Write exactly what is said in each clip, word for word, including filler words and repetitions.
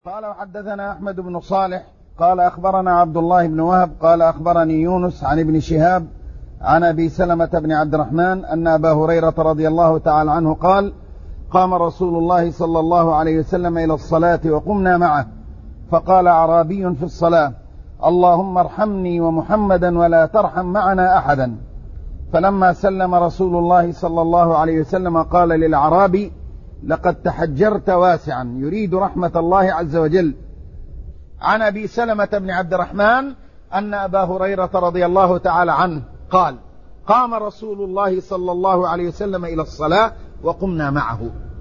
قال وحدثنا أحمد بن صالح قال أخبرنا عبد الله بن وهب قال أخبرني يونس عن ابن شهاب عن أبي سلمة بن عبد الرحمن أن أبا هريرة رضي الله تعالى عنه قال: قام رسول الله صلى الله عليه وسلم إلى الصلاة وقمنا معه، فقال أعرابي في الصلاة: اللهم ارحمني ومحمدا ولا ترحم معنا أحدا. فلما سلم رسول الله صلى الله عليه وسلم قال للأعرابي: لقد تحجرت واسعا، يريد رحمة الله عز وجل. عن أبي سلمة بن عبد الرحمن أن أبا هريرة رضي الله تعالى عنه قال: قام رسول الله صلى الله عليه وسلم إلى الصلاة وقمنا معه،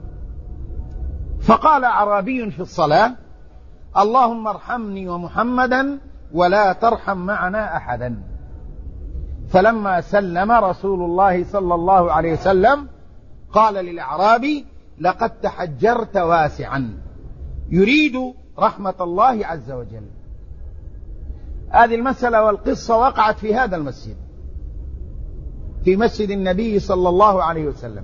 فقال أعرابي في الصلاة: اللهم ارحمني ومحمدا ولا ترحم معنا أحدا. فلما سلم رسول الله صلى الله عليه وسلم قال للأعرابي: لقد تحجرت واسعا، يريد رحمة الله عز وجل. هذه المسألة والقصة وقعت في هذا المسجد، في مسجد النبي صلى الله عليه وسلم.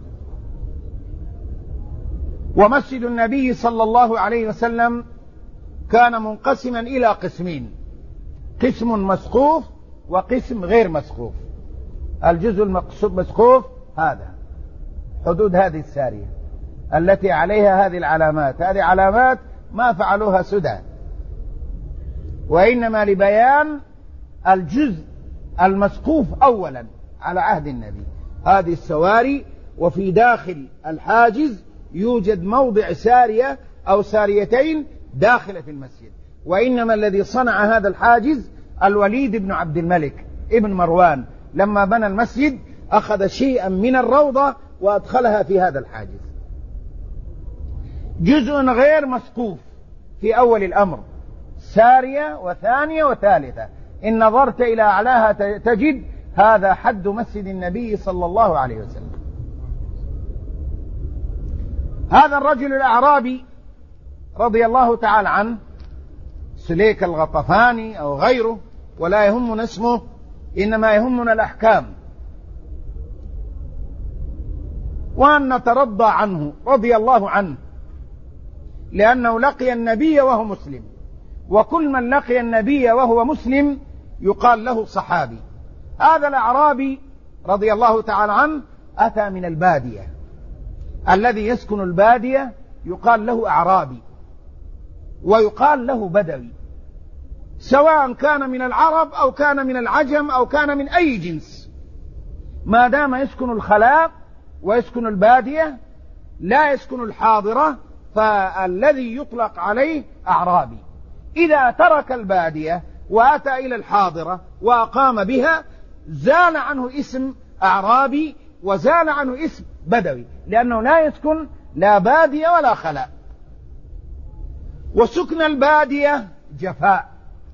ومسجد النبي صلى الله عليه وسلم كان منقسما إلى قسمين: قسم مسقوف وقسم غير مسقوف. الجزء المسقوف هذا حدود هذه السارية التي عليها هذه العلامات. هذه علامات ما فعلوها سدى، وإنما لبيان الجزء المسقوف أولا على عهد النبي. هذه السواري، وفي داخل الحاجز يوجد موضع سارية أو ساريتين داخل في المسجد. وإنما الذي صنع هذا الحاجز الوليد بن عبد الملك ابن مروان، لما بنى المسجد أخذ شيئا من الروضة وأدخلها في هذا الحاجز. جزء غير مسقوف في أول الأمر، سارية وثانية وثالثة. إن نظرت إلى أعلاها تجد هذا حد مسجد النبي صلى الله عليه وسلم. هذا الرجل الأعرابي رضي الله تعالى عنه، سليك الغطفاني أو غيره، ولا يهمنا اسمه، إنما يهمنا الأحكام، وأن نترضى عنه رضي الله عنه، لأنه لقي النبي وهو مسلم، وكل من لقي النبي وهو مسلم يقال له صحابي. هذا الأعرابي رضي الله تعالى عنه أتى من البادية، الذي يسكن البادية يقال له أعرابي ويقال له بدوي، سواء كان من العرب أو كان من العجم أو كان من أي جنس، ما دام يسكن الخلاء ويسكن البادية لا يسكن الحاضرة، فالذي يطلق عليه أعرابي. إذا ترك البادية وأتى إلى الحاضرة وأقام بها زال عنه اسم أعرابي وزال عنه اسم بدوي، لأنه لا يسكن لا بادية ولا خلاء. وسكن البادية جفاء،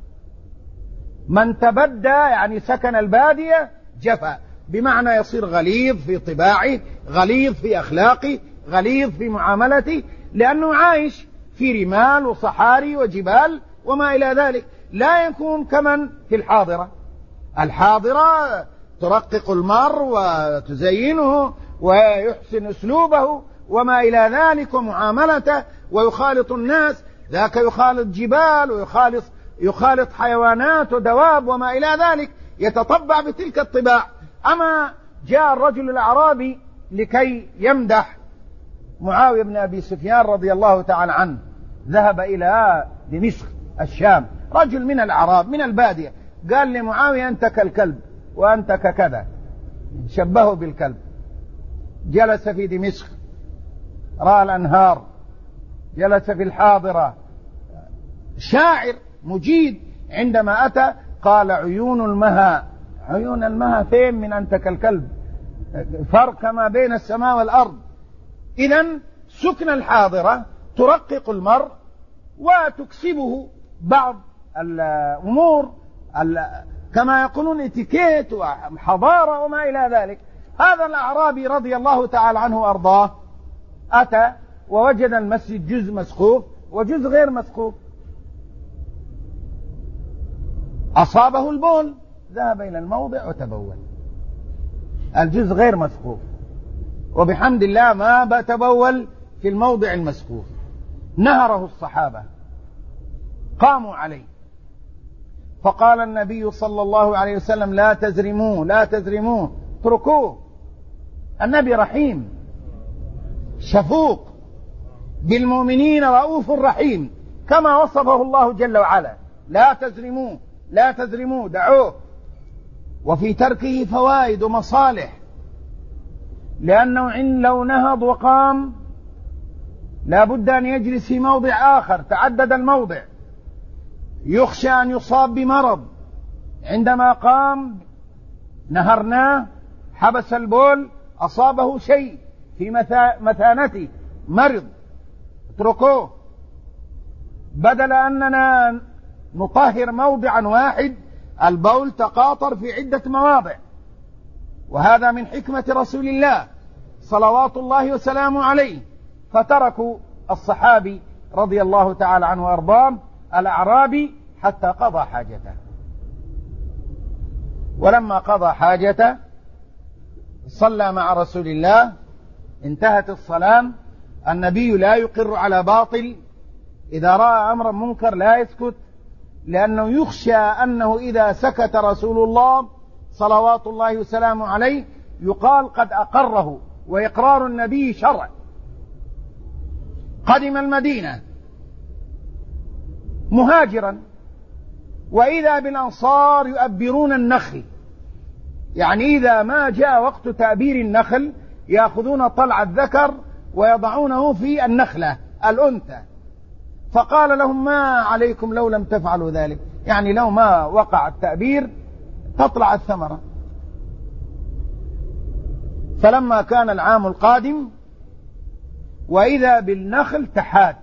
من تبدى يعني سكن البادية جفاء، بمعنى يصير غليظ في طباعه، غليظ في أخلاقه، غليظ في معاملته، لأنه عايش في رمال وصحاري وجبال وما إلى ذلك. لا يكون كمن في الحاضرة. الحاضرة ترقق المر وتزينه ويحسن أسلوبه وما إلى ذلك ومعاملته، ويخالط الناس، ذاك يخالط جبال ويخالط يخالط حيوانات ودواب وما إلى ذلك، يتطبع بتلك الطباع. أما جاء الرجل الأعرابي لكي يمدح معاوية بن أبي سفيان رضي الله تعالى عنه، ذهب إلى دمشق الشام، رجل من الأعراب من البادية، قال لمعاوية: أنت كالكلب وأنت ككذا، شبهه بالكلب. جلس في دمشق رأى الأنهار، جلس في الحاضرة، شاعر مجيد. عندما أتى قال: عيون المها، عيون المها فين من أنت كالكلب؟ فرق ما بين السماء والأرض. إذن سكن الحاضرة ترقق المرء وتكسبه بعض الأمور كما يقولون اتيكيت وحضارة وما إلى ذلك. هذا الأعرابي رضي الله تعالى عنه وأرضاه أتى ووجد المسجد جزء مسقوف وجزء غير مسقوف. أصابه البول، ذهب إلى الموضع وتبول. الجزء غير مسقوف، وبحمد الله ما تبول في الموضع المسقوف. نهره الصحابة قاموا عليه، فقال النبي صلى الله عليه وسلم لا تزرموه لا تزرموه اتركوه. النبي رحيم شفوق بالمؤمنين رؤوف رحيم كما وصفه الله جل وعلا، لا تزرموه لا تزرموه دعوه. وفي تركه فوائد ومصالح، لأنه إن لو نهض وقام لا بد أن يجلس في موضع آخر، تعدد الموضع، يخشى أن يصاب بمرض. عندما قام نهرناه، حبس البول، أصابه شيء في مثانته مرض، اتركوه. بدل أننا نطهر موضعا واحد، البول تقاطر في عدة مواضع، وهذا من حكمة رسول الله صلوات الله وسلامه عليه. فتركوا الصحابي رضي الله تعالى عنه وأرضاه الأعرابي حتى قضى حاجته. ولما قضى حاجته صلى مع رسول الله، انتهت الصلاة. النبي لا يقر على باطل، إذا رأى أمرا منكر لا يسكت، لأنه يخشى أنه إذا سكت رسول الله صلوات الله وسلامه عليه يقال قد أقره، وإقرار النبي شرع. قدم المدينة مهاجرا، وإذا بالأنصار يؤبرون النخل، يعني إذا ما جاء وقت تأبير النخل يأخذون طلع الذكر ويضعونه في النخلة الأنثى. فقال لهم ما عليكم لو لم تفعلوا ذلك، يعني لو ما وقع التأبير تطلع الثمرة. فلما كان العام القادم وإذا بالنخل تحات،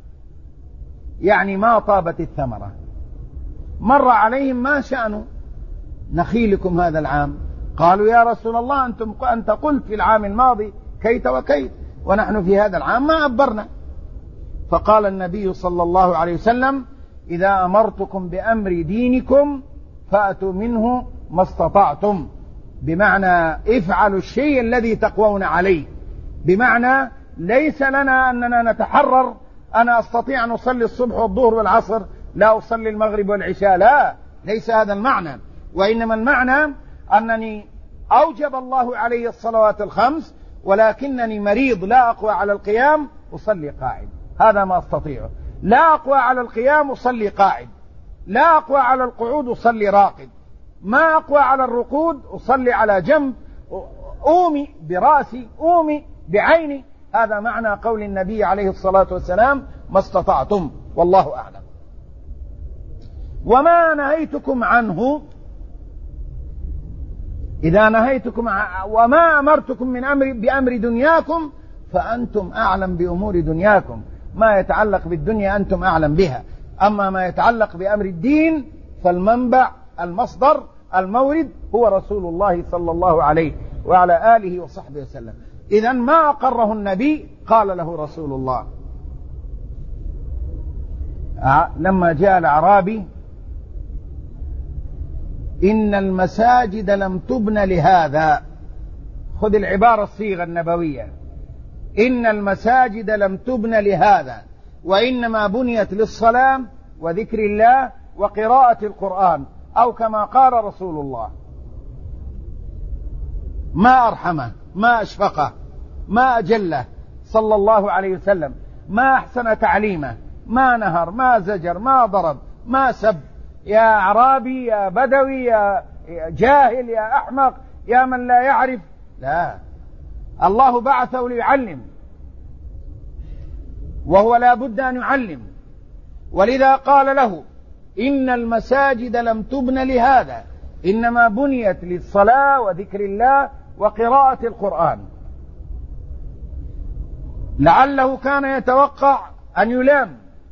يعني ما طابت الثمرة. مر عليهم ما شأن نخيلكم هذا العام؟ قالوا يا رسول الله أنتم أنت قلت في العام الماضي كيت وكيت، ونحن في هذا العام ما أبرنا. فقال النبي صلى الله عليه وسلم إذا أمرتكم بأمر دينكم فأتوا منه ما استطعتم، بمعنى افعلوا الشيء الذي تقوون عليه. بمعنى ليس لنا أننا نتحرر، أنا أستطيع أن أصلي الصبح والظهر والعصر لا أصلي المغرب والعشاء، لا، ليس هذا المعنى. وإنما المعنى أنني أوجب الله علي الصلوات الخمس، ولكنني مريض لا أقوى على القيام أصلي قاعد، هذا ما أستطيعه. لا أقوى على القيام أصلي قاعد، لا أقوى على القعود أصلي راقد، ما أقوى على الركود أصلي على جنب، أومي برأسي أومي بعيني. هذا معنى قول النبي عليه الصلاة والسلام ما استطعتم، والله أعلم. وما نهيتكم عنه، إذا نهيتكم وما أمرتكم من أمر بأمر دنياكم فأنتم أعلم بأمور دنياكم، ما يتعلق بالدنيا أنتم أعلم بها، أما ما يتعلق بأمر الدين فالمنبع المصدر المورد هو رسول الله صلى الله عليه وعلى آله وصحبه وسلم. إذن ما أقره النبي قال له رسول الله لما جاء الأعرابي إن المساجد لم تبن لهذا، خذ العبارة الصيغة النبوية، إن المساجد لم تبن لهذا وإنما بنيت للصلاة وذكر الله وقراءة القرآن، أو كما قال رسول الله. ما أرحمه، ما أشفقه، ما أجله صلى الله عليه وسلم، ما أحسن تعليمه، ما نهر، ما زجر، ما ضرب، ما سب. يا أعرابي، يا بدوي، يا جاهل، يا أحمق، يا من لا يعرف، لا، الله بعثه ليعلم، وهو لا بد أن يعلم. ولذا قال له إن المساجد لم تبن لهذا إنما بنيت للصلاة وذكر الله وقراءة القرآن. لعله كان يتوقع أن يلام،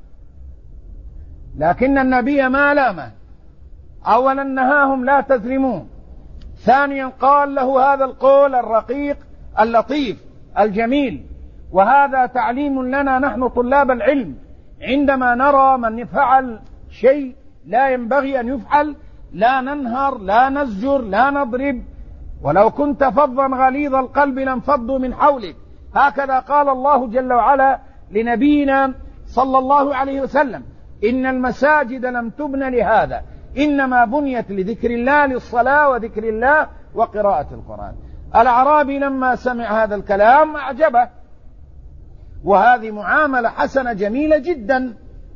لكن النبي ما لامه. أولا نهاهم لا تزرموه، ثانيا قال له هذا القول الرقيق اللطيف الجميل. وهذا تعليم لنا نحن طلاب العلم، عندما نرى من فعل شيء لا ينبغي أن يفعل لا ننهر، لا نزجر، لا نضرب. ولو كنت فظا غليظ القلب لانفضوا من حولك، هكذا قال الله جل وعلا لنبينا صلى الله عليه وسلم. إن المساجد لم تبن لهذا، إنما بنيت لذكر الله، للصلاة وذكر الله وقراءة القرآن. الأعرابي لما سمع هذا الكلام أعجبه، وهذه معاملة حسنة جميلة جدا.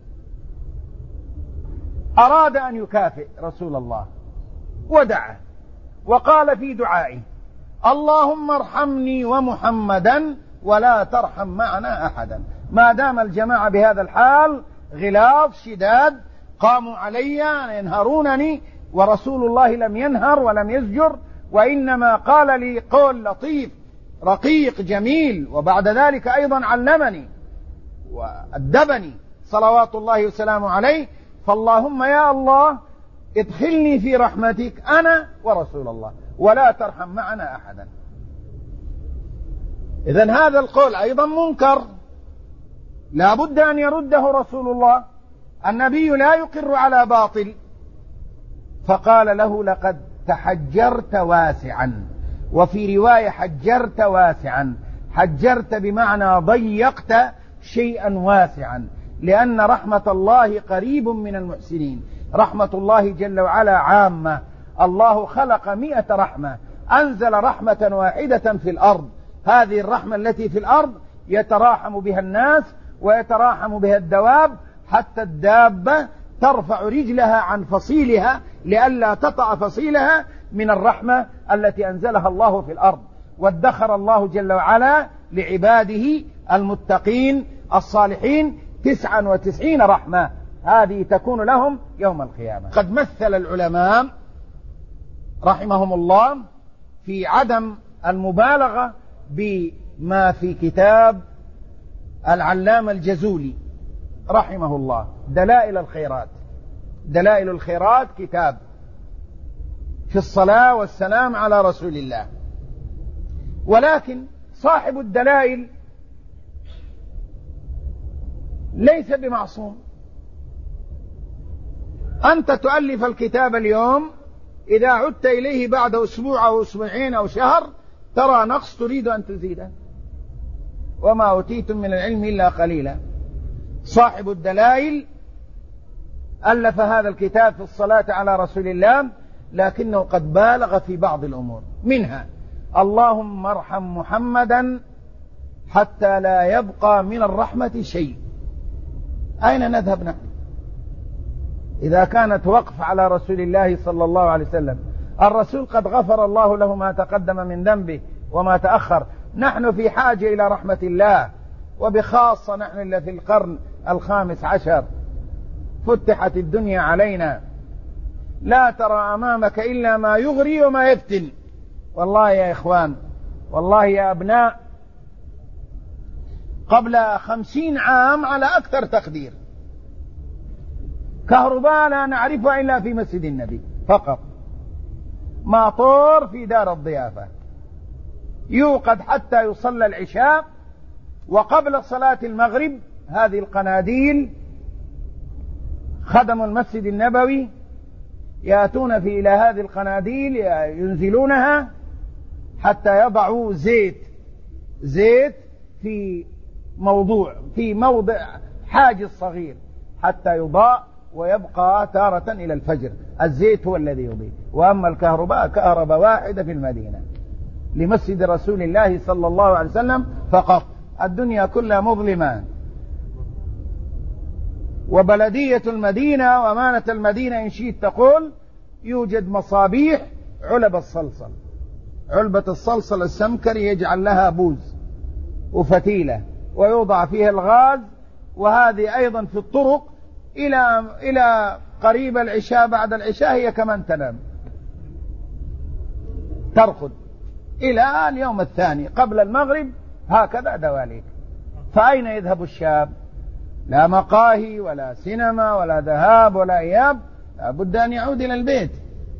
أراد أن يكافئ رسول الله ودعا وقال في دعائه: اللهم ارحمني ومحمدا ولا ترحم معنا أحدا. ما دام الجماعة بهذا الحال غلاظ شداد قاموا علي ينهرونني، ورسول الله لم ينهر ولم يزجر، وإنما قال لي قول لطيف رقيق جميل، وبعد ذلك أيضا علمني وأدبني صلوات الله وسلامه عليه. فاللهم يا الله ادخلني في رحمتك أنا ورسول الله ولا ترحم معنا أحدا. إذن هذا القول أيضا منكر، لا بد أن يرده رسول الله. النبي لا يقر على باطل، فقال له: لقد تحجرت واسعا، وفي رواية حجرت واسعا. حجرت بمعنى ضيقت شيئا واسعا، لأن رحمة الله قريب من المحسنين. رحمة الله جل وعلا عامة، الله خلق مئة رحمة، أنزل رحمة واحدة في الأرض. هذه الرحمة التي في الأرض يتراحم بها الناس ويتراحم بها الدواب، حتى الدابة ترفع رجلها عن فصيلها لئلا تطأ فصيلها من الرحمة التي أنزلها الله في الأرض. وادخر الله جل وعلا لعباده المتقين الصالحين تسعا وتسعين رحمة، هذه تكون لهم يوم القيامة. قد مثل العلماء رحمهم الله في عدم المبالغة بما في كتاب العلامة الجزولي رحمه الله، دلائل الخيرات. دلائل الخيرات كتاب في الصلاة والسلام على رسول الله. ولكن صاحب الدلائل ليس بمعصوم. أنت تؤلف الكتاب اليوم، إذا عدت إليه بعد أسبوع أو أسبوعين أو شهر ترى نقص تريد أن تزيده، وما أوتيتم من العلم إلا قليلا. صاحب الدلائل ألف هذا الكتاب في الصلاة على رسول الله، لكنه قد بالغ في بعض الأمور، منها: اللهم ارحم محمدا حتى لا يبقى من الرحمة شيء. أين نذهب نحن إذا كانت وقف على رسول الله صلى الله عليه وسلم؟ الرسول قد غفر الله له ما تقدم من ذنبه وما تأخر. نحن في حاجة إلى رحمة الله، وبخاصة نحن اللي في القرن الخامس عشر فتحت الدنيا علينا، لا ترى أمامك إلا ما يغري وما يفتن. والله يا إخوان، والله يا أبناء، قبل خمسين عام على أكثر تقدير كهرباء لا نعرفها إلا في مسجد النبي فقط، ماطور في دار الضيافة يوقد حتى يصلى العشاء، وقبل صلاة المغرب هذه القناديل خدم المسجد النبوي يأتون في إلى هذه القناديل ينزلونها حتى يضعوا زيت زيت في موضوع في موضع حاجز صغير حتى يضاء ويبقى تارة إلى الفجر. الزيت هو الذي يضيء، وأما الكهرباء كهرباء واحدة في المدينة لمسجد رسول الله صلى الله عليه وسلم فقط. الدنيا كلها مظلمة. وبلدية المدينة وأمانة المدينة إن شئت تقول يوجد مصابيح علب الصلصل، علبة الصلصل السمكري يجعل لها بوز وفتيلة ويوضع فيها الغاز، وهذه أيضا في الطرق إلى إلى قريب العشاء بعد العشاء هي كمان تنام ترقد إلى اليوم الثاني قبل المغرب، هكذا دواليك. فأين يذهب الشاب؟ لا مقاهي ولا سينما ولا ذهاب ولا إياب، لا بد أن يعود إلى البيت.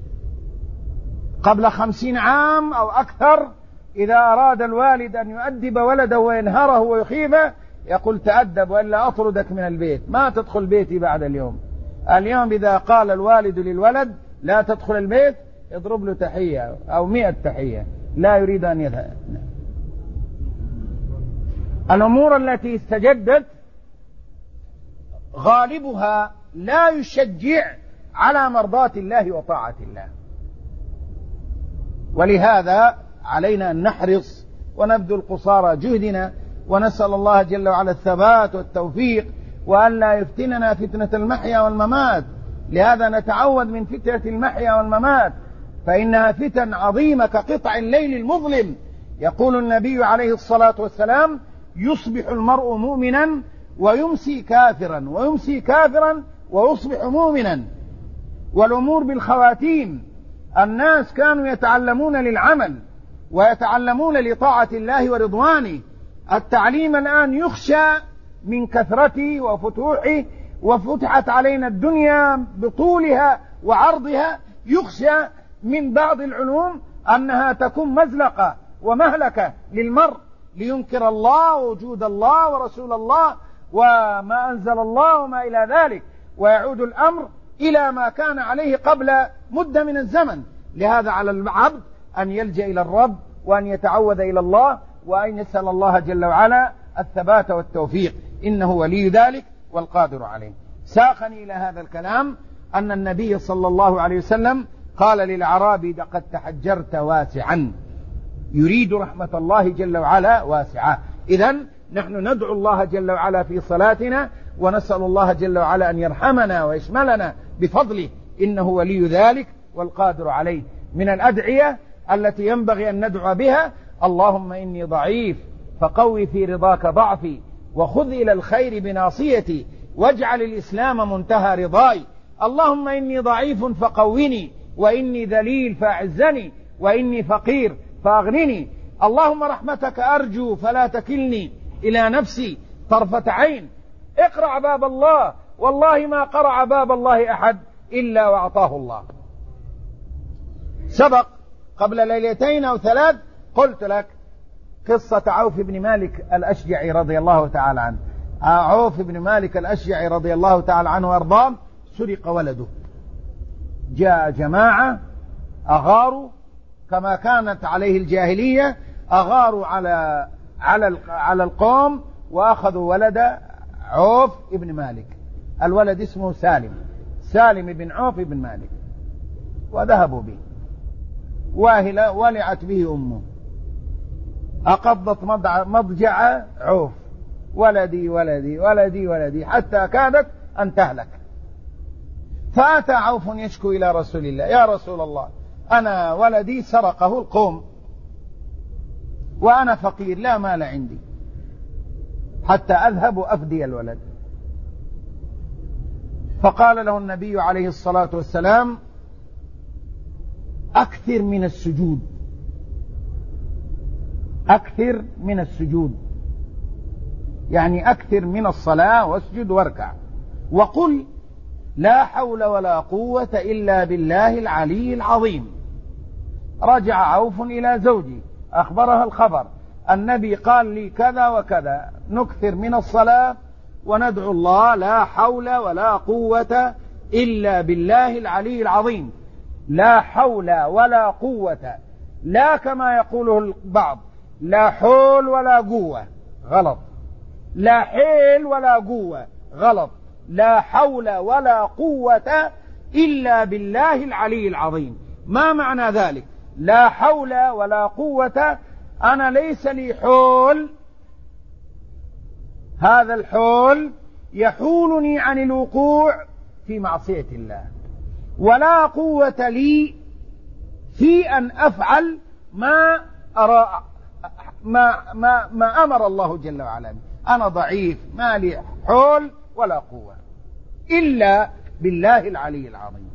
قبل خمسين عام أو أكثر إذا أراد الوالد أن يؤدب ولده وينهره ويخيفه يقول تأدب وإلا أطردك من البيت، ما تدخل بيتي بعد اليوم. اليوم إذا قال الوالد للولد لا تدخل البيت يضرب له تحية أو مئة تحية، لا يريد أن يذهب. الأمور التي استجدت غالبها لا يشجع على مرضاة الله وطاعة الله. ولهذا علينا أن نحرص ونبذل قصارى جهدنا، ونسأل الله جل وعلا الثبات والتوفيق، وأن لا يفتننا فتنة المحيا والممات. لهذا نتعوذ من فتنة المحيا والممات، فإنها فتن عظيمة كقطع الليل المظلم. يقول النبي عليه الصلاة والسلام: يصبح المرء مؤمنا ويمسي كافرا، ويمسي كافرا ويصبح مؤمنا. والأمور بالخواتيم. الناس كانوا يتعلمون للعمل ويتعلمون لطاعة الله ورضوانه. التعليم الآن يخشى من كثرته وفتوحه، وفتحت علينا الدنيا بطولها وعرضها، يخشى من بعض العلوم أنها تكون مزلقة ومهلكة للمرء، لينكر الله ووجود الله ورسول الله وما أنزل الله وما إلى ذلك، ويعود الأمر إلى ما كان عليه قبل مدة من الزمن. لهذا على العبد أن يلجأ إلى الرب، وأن يتعوذ إلى الله، وأن يسأل الله جل وعلا الثبات والتوفيق، إنه ولي ذلك والقادر عليه. ساقني إلى هذا الكلام أن النبي صلى الله عليه وسلم قال للأعرابي: لقد تحجرت واسعا، يريد رحمة الله جل وعلا واسعة. إذن نحن ندعو الله جل وعلا في صلاتنا، ونسأل الله جل وعلا أن يرحمنا ويشملنا بفضله، إنه ولي ذلك والقادر عليه. من الأدعية التي ينبغي أن ندعو بها: اللهم إني ضعيف فقوي في رضاك ضعفي، وخذ إلى الخير بناصيتي، واجعل الإسلام منتهى رضاي. اللهم إني ضعيف فقويني، وإني ذليل فأعزني، وإني فقير فأغنني. اللهم رحمتك أرجو فلا تكلني إلى نفسي طرفة عين. اقرع باب الله، والله ما قرع باب الله أحد إلا وأعطاه الله. سبق قبل ليلتين أو ثلاث قلت لك قصة عوف بن مالك الأشجعي رضي الله تعالى عنه. عوف بن مالك الأشجعي رضي الله تعالى عنه وأرضاه سرق ولده. جاء جماعة أغاروا كما كانت عليه الجاهلية، أغاروا على على على القوم وأخذوا ولد عوف بن مالك. الولد اسمه سالم، سالم بن عوف بن مالك، وذهبوا به. واهلة ولعت به أمه، أقضت مضجع عوف: ولدي ولدي ولدي ولدي، حتى كادت أن تهلك. فأتى عوف يشكو إلى رسول الله: يا رسول الله، أنا ولدي سرقه القوم، وأنا فقير لا مال عندي حتى أذهب وأفدي الولد. فقال له النبي عليه الصلاة والسلام: أكثر من السجود، أكثر من السجود، يعني أكثر من الصلاة، واسجد واركع، وقل لا حول ولا قوة إلا بالله العلي العظيم. رجع عوف إلى زوجي، أخبرها الخبر: النبي قال لي كذا وكذا، نكثر من الصلاة وندعو الله لا حول ولا قوة إلا بالله العلي العظيم. لا حول ولا قوة، لا كما يقوله البعض لا حول ولا قوة، غلط. لا حيل ولا قوة، غلط. لا حول ولا قوة إلا بالله العلي العظيم. ما معنى ذلك؟ لا حول ولا قوة، أنا ليس لي حول، هذا الحول يحولني عن الوقوع في معصية الله، ولا قوة لي في أن أفعل ما أرى ما, ما, ما أمر الله جل وعلا. أنا ضعيف، ما لي حول ولا قوة إلا بالله العلي العظيم.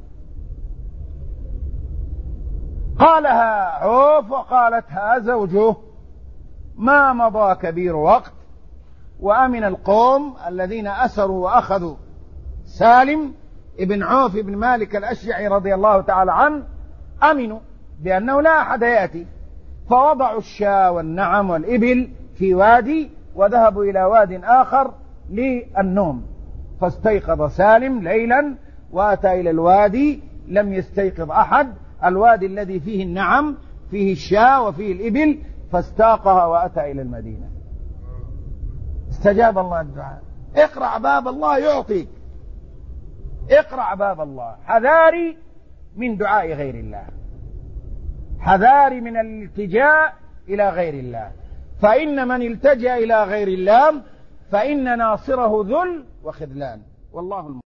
قالها عوف وقالتها زوجه. ما مضى كبير وقت وأمن القوم الذين أسروا وأخذوا سالم ابن عوف بن مالك الأشجعي رضي الله تعالى عنه، أمنوا بأنه لا أحد يأتي، فوضعوا الشاة والنعم والإبل في وادي، وذهبوا إلى واد آخر للنوم. فاستيقظ سالم ليلا وأتى إلى الوادي، لم يستيقظ أحد. الوادي الذي فيه النعم، فيه الشاة وفيه الإبل، فاستاقها وأتى إلى المدينة. استجاب الله الدعاء. اقرع باب الله يعطيك. اقرع باب الله. حذاري من دعاء غير الله، حذاري من الالتجاء إلى غير الله، فإن من التجأ إلى غير الله فإن ناصره ذل وخذلان، والله المستعان.